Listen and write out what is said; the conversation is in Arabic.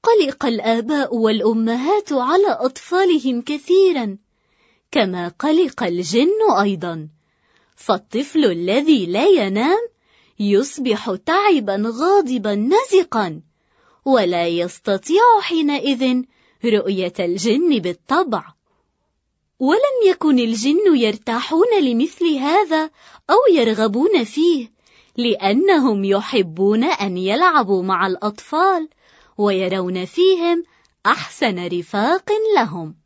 قلق الآباء والأمهات على أطفالهم كثيرا، كما قلق الجن أيضا، فالطفل الذي لا ينام يصبح تعبا غاضبا نزقا، ولا يستطيع حينئذ رؤية الجن بالطبع. ولم يكن الجن يرتاحون لمثل هذا أو يرغبون فيه، لأنهم يحبون أن يلعبوا مع الأطفال ويرون فيهم أحسن رفاق لهم.